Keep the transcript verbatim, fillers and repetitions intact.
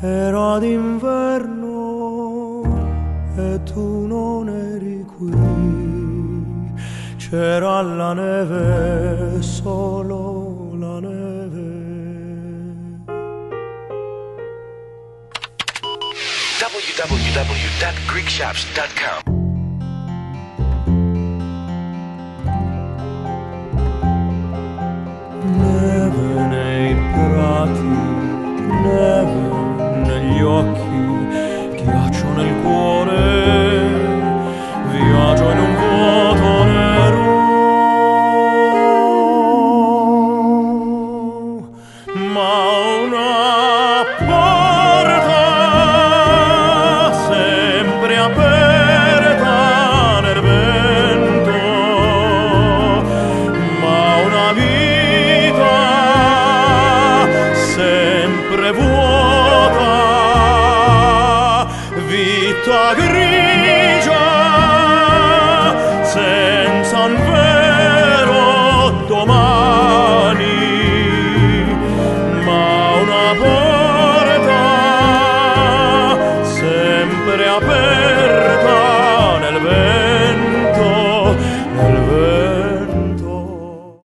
Era d'inverno e tu non eri qui, c'era la neve, solo la neve. w w w dot greek shops dot com Neve nei prati, neve negli occhi, ghiaccio nel cuore, viaggio in un vuoto nero. Ma una porta sempre aperta nel vento, ma una vita sempre vuota, vita grigia senza un vero domani, ma una porta sempre aperta